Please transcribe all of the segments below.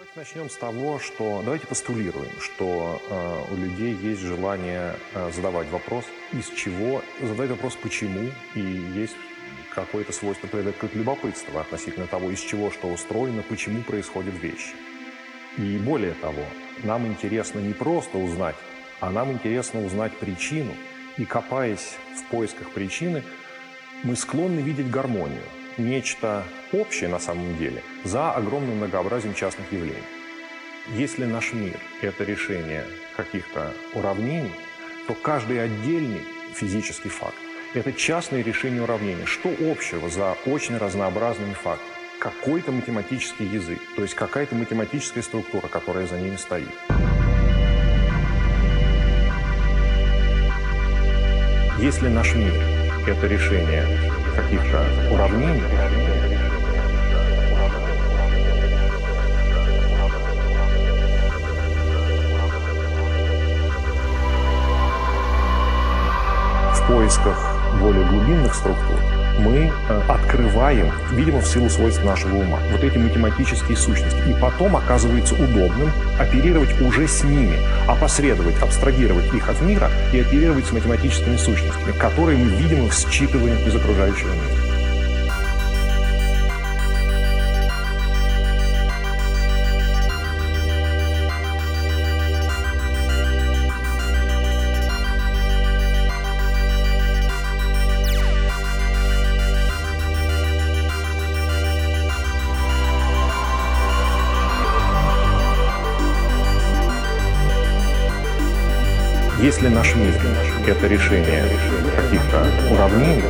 Давайте начнем с того, что давайте постулируем, что у людей есть желание задавать вопрос, из чего, задать вопрос почему, и есть какое-то свойство проявлять какое-то любопытство относительно того, из чего что устроено, почему происходят вещи. И более того, нам интересно не просто узнать, а нам интересно узнать причину, и копаясь в поисках причины, мы склонны видеть гармонию, нечто общее на самом деле, за огромным многообразием частных явлений. Если наш мир – это решение каких-то уравнений, то каждый отдельный физический факт – это частное решение уравнения. Что общего за очень разнообразными фактами? Какой-то математический язык, то есть какая-то математическая структура, которая за ними стоит. Если наш мир – это решение каких-то уравнений, в поисках более глубинных структур мы открываем, видимо, в силу свойств нашего ума, вот эти математические сущности. И потом оказывается удобным оперировать уже с ними, опосредовать, абстрагировать их от мира и оперировать с математическими сущностями, которые мы, видимо, считываем из окружающего мира. Если наш мир – это решение каких-то уравнений,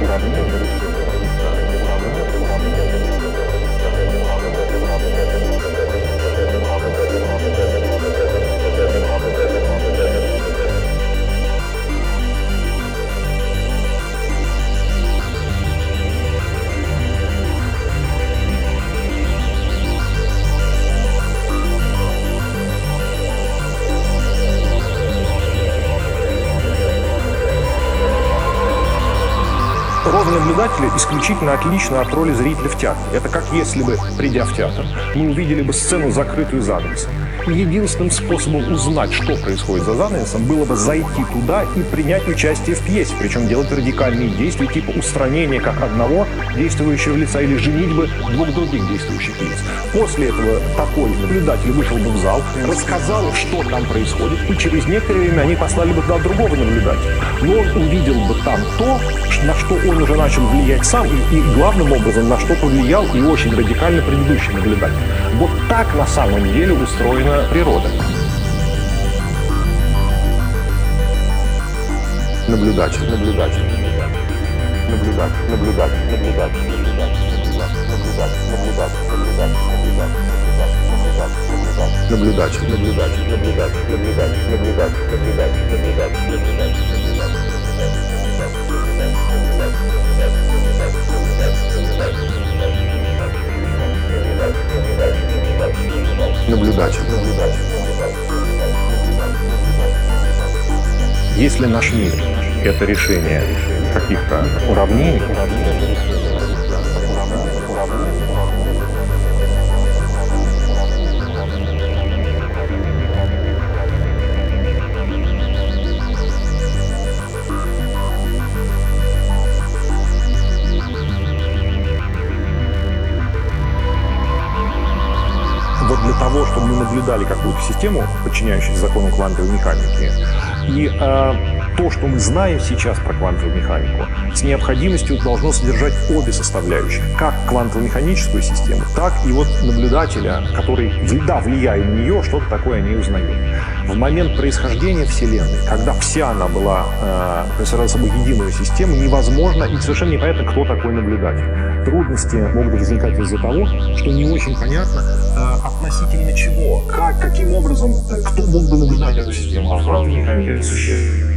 роль наблюдателя исключительно отлична от роли зрителя в театре. Это как если бы, придя в театр, мы увидели бы сцену, закрытую занавесом. И единственным способом узнать, что происходит за занавесом, было бы зайти туда и принять участие в пьесе, причем делать радикальные действия, типа устранения как одного действующего лица или женитьбы двух других действующих лиц. После этого такой наблюдатель вышел бы в зал, рассказал, что там происходит, и через некоторое время они послали бы туда другого наблюдателя. Но он увидел бы там то, на что он уже начал влиять сам, и главным образом на что повлиял и очень радикально предыдущий наблюдатель. Вот так на самом деле устроена природа. Наблюдатель. Наблюдатель. Наблюдатель. Наблюдатель. Наблюдатель. Наблюдатель. Наблюдатель. Наблюдатель. Наблюдатель. Если наш мир – это решение каких-то уравнений, вот для того, чтобы мы наблюдали какую-то систему, подчиняющуюся закону квантовой механики, и то, что мы знаем сейчас про квантовую механику, с необходимостью должно содержать обе составляющие. Как квантово-механическую систему, так и вот наблюдателя, который, да, влияя на нее, что-то такое о ней узнает. В момент происхождения Вселенной, когда вся она была, представляла собой единую систему, невозможно и совершенно непонятно, кто такой наблюдатель. Трудности могут возникать из-за того, что не очень понятно, относительно чего, каким образом, кто мог бы наблюдать эту систему.